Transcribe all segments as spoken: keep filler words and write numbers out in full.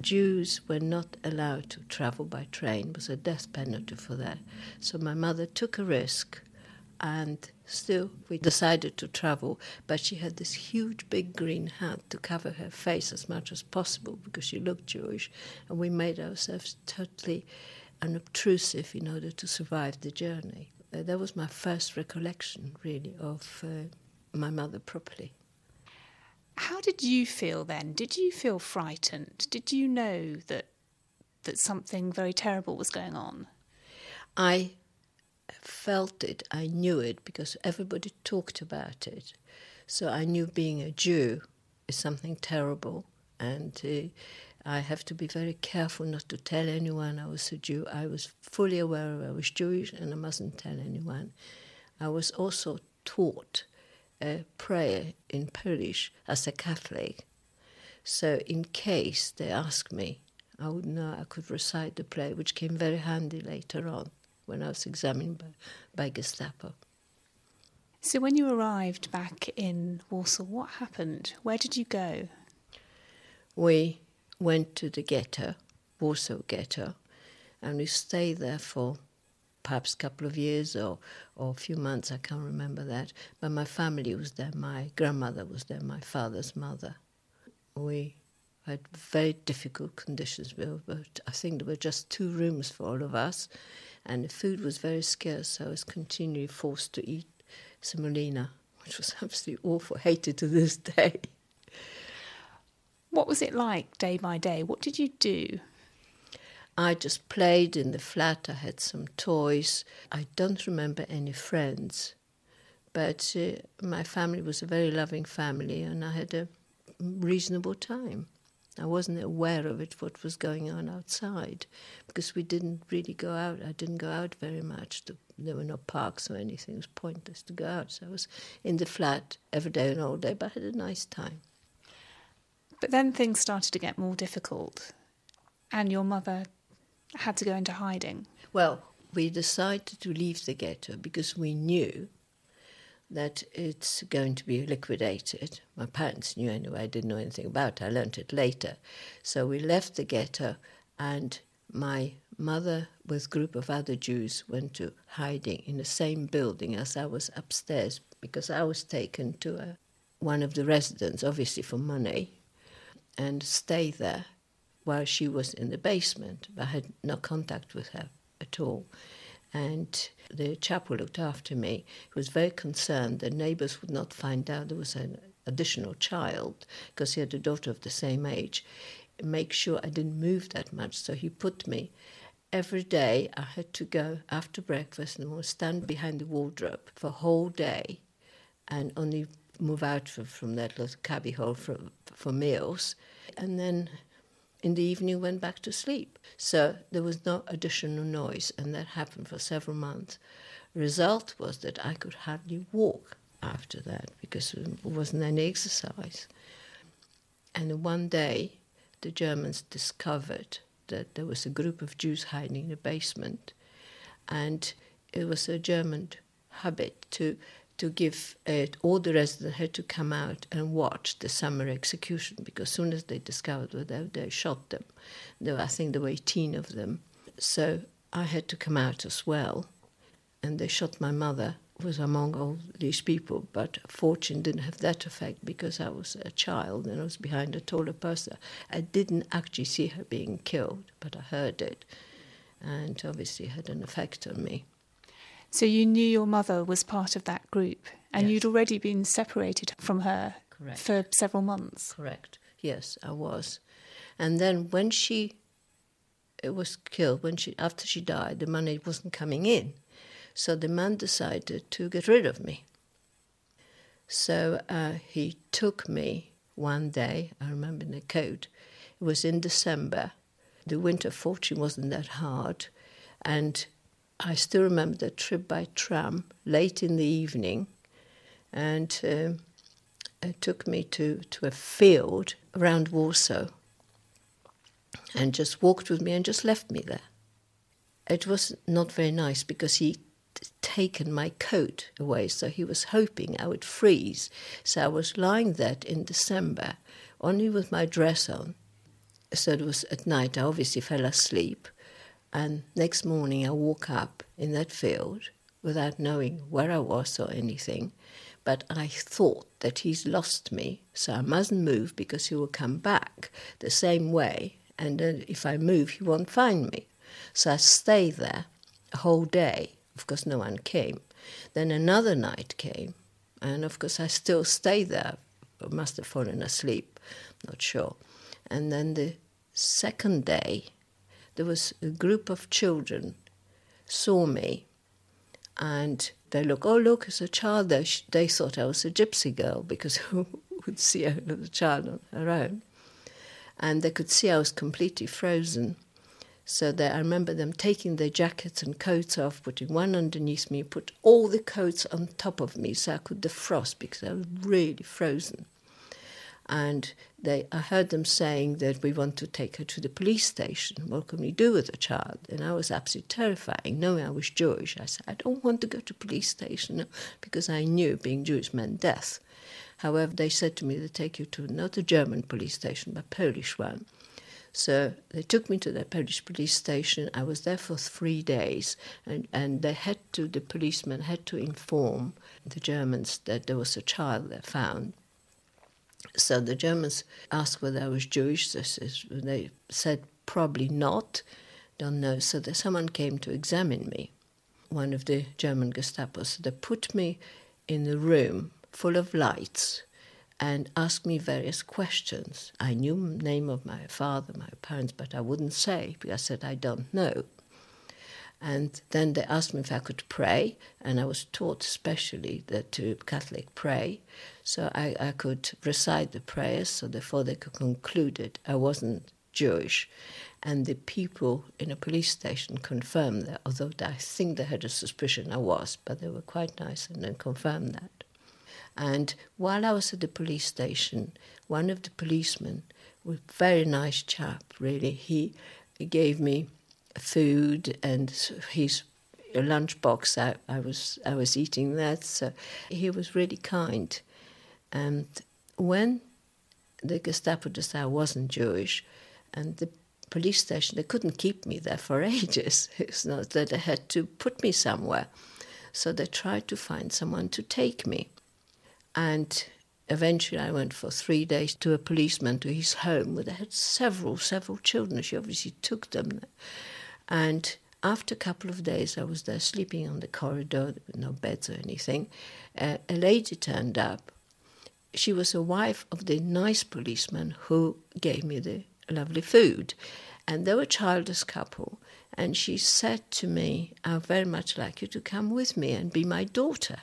Jews were not allowed to travel by train. It was a death penalty for that. So my mother took a risk, and still we decided to travel, but she had this huge big green hat to cover her face as much as possible because she looked Jewish, and we made ourselves totally unobtrusive in order to survive the journey. Uh, that was my first recollection, really, of uh, my mother properly. How did you feel then? Did you feel frightened? Did you know that that something very terrible was going on? I felt it, I knew it, because everybody talked about it. So I knew being a Jew is something terrible, and uh, I have to be very careful not to tell anyone I was a Jew. I was fully aware I was Jewish, and I mustn't tell anyone. I was also taught a prayer in Polish as a Catholic. So in case they asked me, I would know I could recite the prayer, which came very handy later on when I was examined by, by Gestapo. So when you arrived back in Warsaw, what happened? Where did you go? We went to the ghetto, Warsaw Ghetto, and we stayed there for perhaps a couple of years or, or a few months, I can't remember that. But my family was there, my grandmother was there, my father's mother. We had very difficult conditions, but I think there were just two rooms for all of us, and the food was very scarce, so I was continually forced to eat semolina, which was absolutely awful, hated to this day. What was it like day by day? What did you do? I just played in the flat. I had some toys. I don't remember any friends, but uh, my family was a very loving family, and I had a reasonable time. I wasn't aware of it, what was going on outside, because we didn't really go out. I didn't go out very much. There were no parks or anything. It was pointless to go out. So I was in the flat every day and all day, but I had a nice time. But then things started to get more difficult, and your mother had to go into hiding. Well, we decided to leave the ghetto because we knew that it's going to be liquidated. My parents knew anyway, I didn't know anything about it, I learnt it later. So we left the ghetto, and my mother with a group of other Jews went to hiding in the same building as I was upstairs, because I was taken to a, one of the residents, obviously for money, and stayed there while she was in the basement. I had no contact with her at all. And the chap who looked after me was very concerned that neighbours would not find out there was an additional child, because he had a daughter of the same age, make sure I didn't move that much. So he put me, every day I had to go after breakfast and stand behind the wardrobe for a whole day and only move out from, from that little cubby hole for, for meals. And then in the evening went back to sleep. So there was no additional noise, and that happened for several months. Result was that I could hardly walk after that because there wasn't any exercise. And one day the Germans discovered that there was a group of Jews hiding in the basement, and it was a German habit to to give it, all the residents had to come out and watch the summer execution, because as soon as they discovered what they, they shot them. There were, I think there were eighteen of them. So I had to come out as well. And they shot my mother, who was among all these people, but fortune didn't have that effect because I was a child and I was behind a taller person. I didn't actually see her being killed, but I heard it. And obviously it had an effect on me. So you knew your mother was part of that group, and Yes. you'd already been separated from her. Correct. For several months. Correct. Yes, I was. And then when she was killed, when she after she died, the money wasn't coming in. So the man decided to get rid of me. So uh, he took me one day, I remember in the code, it was in December. The winter fortune wasn't that hard, and I still remember the trip by tram late in the evening, and um, it took me to, to a field around Warsaw and just walked with me and just left me there. It was not very nice because he'd taken my coat away, so he was hoping I would freeze. So I was lying there in December, only with my dress on, So it was at night, I obviously fell asleep. And next morning I woke up in that field without knowing where I was or anything. But I thought that he's lost me, so I mustn't move because he will come back the same way. And then if I move, he won't find me. So I stayed there a whole day. Of course, no one came. Then another night came. And of course, I still stayed there. I must have fallen asleep, not sure. And then the second day, there was a group of children saw me, and they look, oh, look, there's a child there. They thought I was a gypsy girl because who would see a little child on her own? And they could see I was completely frozen. So they, I remember them taking their jackets and coats off, putting one underneath me, put all the coats on top of me so I could defrost because I was really frozen. And they, I heard them saying that we want to take her to the police station. What can we do with the child? And I was absolutely terrifying, knowing I was Jewish. I said, I don't want to go to police station because I knew being Jewish meant death. However, they said to me, they take you to not a German police station, but a Polish one. So they took me to the Polish police station. I was there for three days, and, and they had to, the policeman had to inform the Germans that there was a child they found. So the Germans asked whether I was Jewish. They said probably not, don't know. So that someone came to examine me, one of the German Gestapo. So they put me in a room full of lights and asked me various questions. I knew the name of my father, my parents, but I wouldn't say because I said I don't know. And then they asked me if I could pray, and I was taught especially that to Catholic pray. So I, I could recite the prayers, so therefore they could conclude it. I wasn't Jewish. And the people in a police station confirmed that, although I think they had a suspicion I was, but they were quite nice and then confirmed that. And while I was at the police station, one of the policemen, a very nice chap, really, he gave me food and his lunchbox. I, I was I was eating that, so he was really kind. And when the Gestapo decided I wasn't Jewish, and the police station, they couldn't keep me there for ages. It's not that they had to put me somewhere. So they tried to find someone to take me. And eventually I went for three days to a policeman to his home where they had several, several children. She obviously took them. And after a couple of days I was there sleeping on the corridor, there were no beds or anything. Uh, a lady turned up. She was a wife of the nice policeman who gave me the lovely food. And they were a childless couple. And she said to me, I would very much like you to come with me and be my daughter.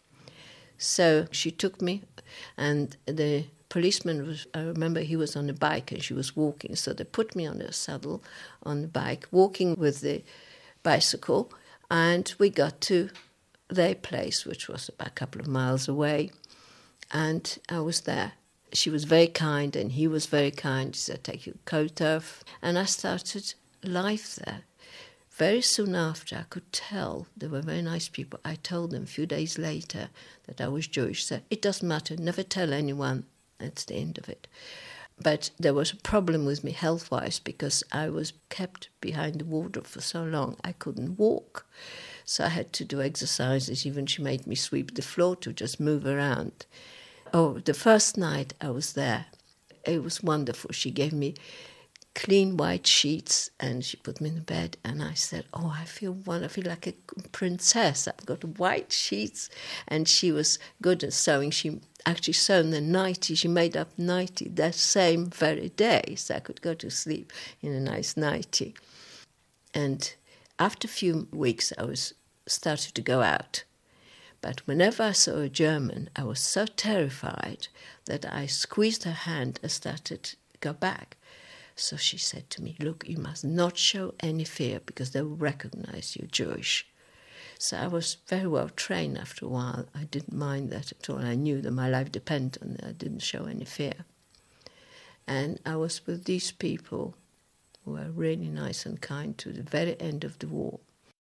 So she took me, and the policeman was, I remember he was on a bike and she was walking, so they put me on a saddle on the bike, walking with the bicycle, and we got to their place, which was about a couple of miles away, and I was there. She was very kind and he was very kind. She said, take your coat off, and I started life there. Very soon after, I could tell they were very nice people. I told them a few days later that I was Jewish. So it doesn't matter, never tell anyone. That's the end of it. But there was a problem with me health-wise because I was kept behind the wardrobe for so long I couldn't walk. So I had to do exercises. Even she made me sweep the floor to just move around. Oh, the first night I was there, it was wonderful. She gave me clean white sheets and she put me in the bed, and I said, oh, I feel one, I feel like a princess. I've got white sheets. And she was good at sewing. She actually sewn the nightie. She made up nightie that same very day, so I could go to sleep in a nice nightie. And after a few weeks, I was started to go out. But whenever I saw a German, I was so terrified that I squeezed her hand and started to go back. So she said to me, look, you must not show any fear because they will recognize you Jewish. So I was very well trained after a while. I didn't mind that at all. I knew that my life depended on it. I didn't show any fear. And I was with these people who were really nice and kind to the very end of the war.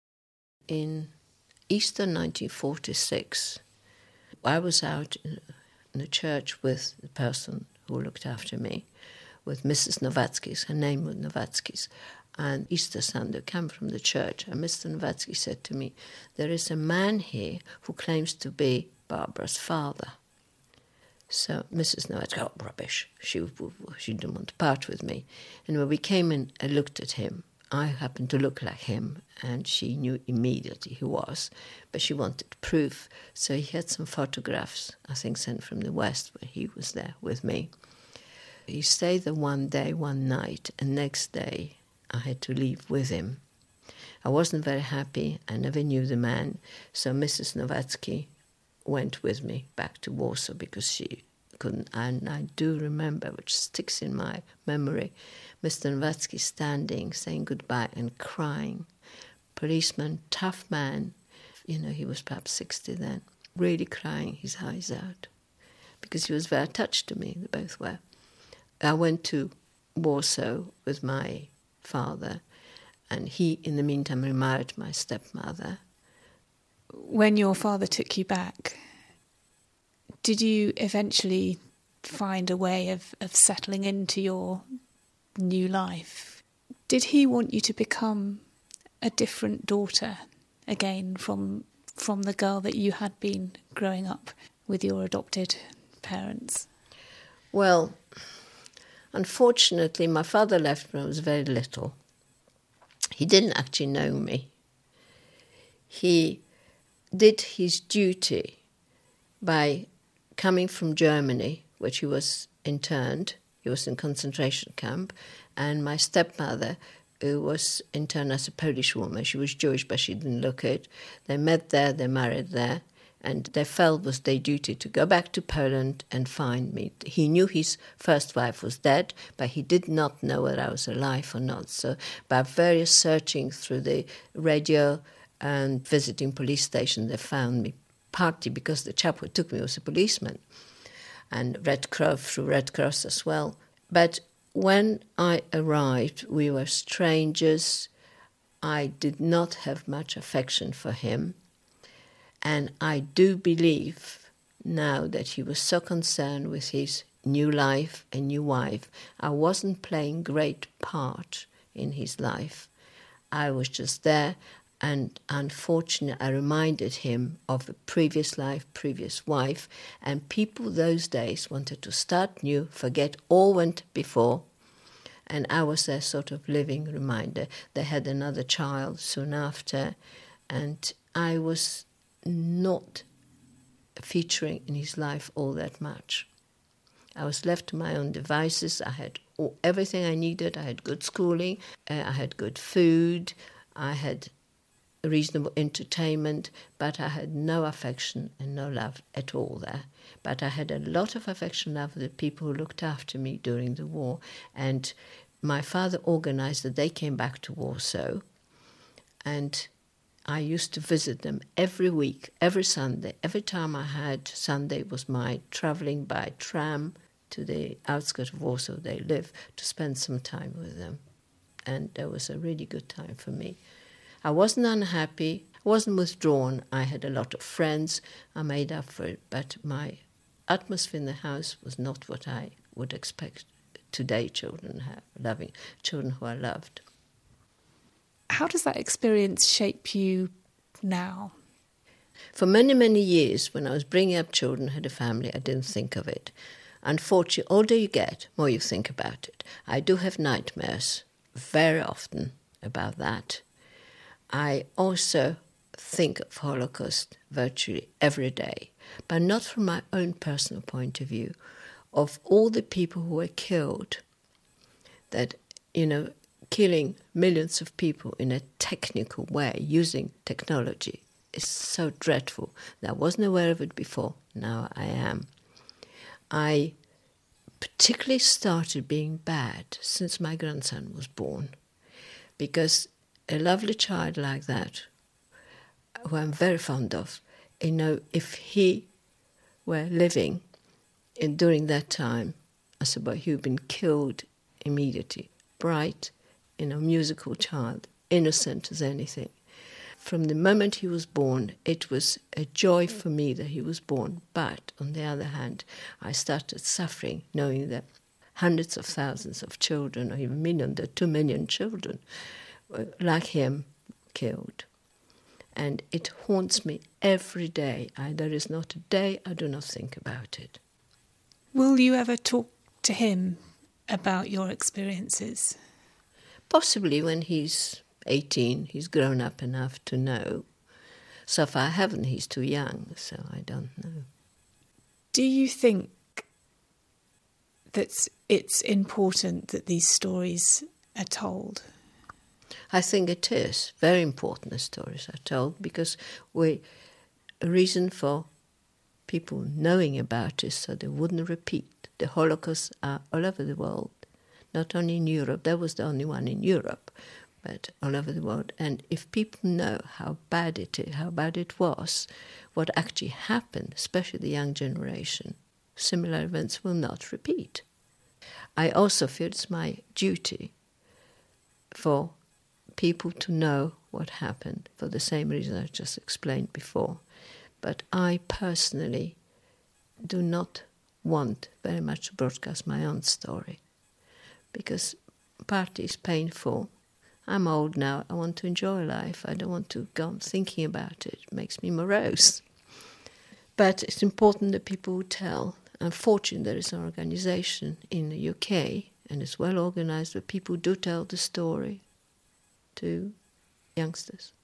In Easter nineteen forty-six, I was out in a church with the person who looked after me, with Missus Novatskis. Her name was Novatskis. And Easter Sunday came from the church, and Mister Novatsky said to me, there is a man here who claims to be Barbara's father. So Missus Novatsky, oh, rubbish. She, she didn't want to part with me. And when we came in and looked at him, I happened to look like him, and she knew immediately who was, but she wanted proof. So he had some photographs, I think, sent from the West, where he was there with me. He stayed there one day, one night, and next day I had to leave with him. I wasn't very happy. I never knew the man, so Missus Novatsky went with me back to Warsaw because she couldn't. And I do remember, which sticks in my memory, Mister Novatsky standing, saying goodbye and crying. Policeman, tough man, you know, he was perhaps sixty then, really crying his eyes out because he was very attached to me, they both were. I went to Warsaw with my father, and he, in the meantime, remarried my stepmother. When your father took you back, did you eventually find a way of, of settling into your new life? Did he want you to become a different daughter again from from the girl that you had been growing up with your adopted parents? Well, unfortunately, my father left when I was very little. He didn't actually know me. He did his duty by coming from Germany, which he was interned. He was in concentration camp. And my stepmother, who was interned as a Polish woman, she was Jewish, but she didn't look it. They met there, they married there. And they felt it was their duty to go back to Poland and find me. He knew his first wife was dead, but he did not know whether I was alive or not. So by various searching through the radio and visiting police stations, they found me, partly because the chap who took me was a policeman, and Red Cross, through Red Cross as well. But when I arrived, we were strangers. I did not have much affection for him. And I do believe now that he was so concerned with his new life and new wife. I wasn't playing great part in his life. I was just there, and unfortunately I reminded him of a previous life, previous wife, and people those days wanted to start new, forget all went before, and I was their sort of living reminder. They had another child soon after, and I was not featuring in his life all that much. I was left to my own devices. I had all, everything I needed. I had good schooling. Uh, I had good food. I had reasonable entertainment, but I had no affection and no love at all there. But I had a lot of affection and love for the people who looked after me during the war. And my father organized that they came back to Warsaw, and I used to visit them every week, every Sunday. Every time I had Sunday was my travelling by tram to the outskirts of Warsaw they live, to spend some time with them. And that was a really good time for me. I wasn't unhappy, wasn't withdrawn. I had a lot of friends. I made up for it, but my atmosphere in the house was not what I would expect today children have, loving children who are loved. How does that experience shape you now? For many, many years, when I was bringing up children, had a family, I didn't think of it. Unfortunately, older you get, more you think about it. I do have nightmares very often about that. I also think of Holocaust virtually every day, but not from my own personal point of view, of all the people who were killed, that, you know, killing millions of people in a technical way, using technology, is so dreadful. I wasn't aware of it before, now I am. I particularly started being bad since my grandson was born, because a lovely child like that, who I'm very fond of, you know, if he were living in, during that time, as a boy, he would have been killed immediately. Bright, you know, musical child, innocent as anything. From the moment he was born, it was a joy for me that he was born. But on the other hand, I started suffering, knowing that hundreds of thousands of children, or even million, there are two million children like him killed. And it haunts me every day. I, there is not a day I do not think about it. Will you ever talk to him about your experiences? Possibly when he's eighteen, he's grown up enough to know. So far I haven't, he's too young, so I don't know. Do you think that it's important that these stories are told? I think it is very important the stories are told, because we, a reason for people knowing about it so they wouldn't repeat. The Holocaust are all over the world, not only in Europe. That was the only one in Europe, but all over the world. And if people know how bad it is, how bad it was, what actually happened, especially the young generation, similar events will not repeat. I also feel it's my duty for people to know what happened for the same reason I just explained before. But I personally do not want very much to broadcast my own story, because partly is painful. I'm old now, I want to enjoy life. I don't want to go on thinking about it. It makes me morose. But it's important that people will tell. Unfortunately, there is an organisation in the U K, and it's well organised, where people do tell the story to youngsters.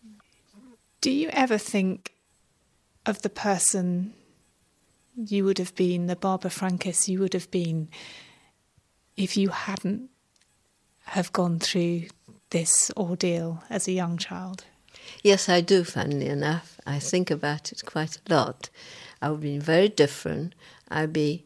Do you ever think of the person you would have been, the Barbara Francis you would have been, if you hadn't have gone through this ordeal as a young child? Yes, I do, funnily enough. I think about it quite a lot. I would be very different. I'd be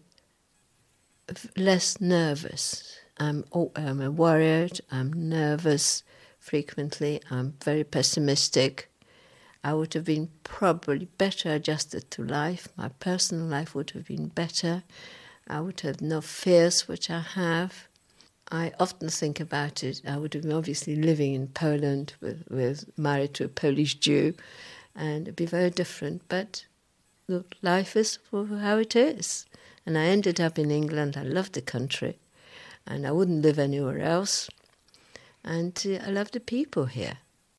less nervous. I'm, I'm a worrier, I'm nervous frequently, I'm very pessimistic. I would have been probably better adjusted to life. My personal life would have been better. I would have no fears, which I have. I often think about it. I would have been obviously living in Poland, with, with married to a Polish Jew, and it'd be very different. But look, life is how it is. And I ended up in England. I love the country, and I wouldn't live anywhere else. And uh, I love the people here.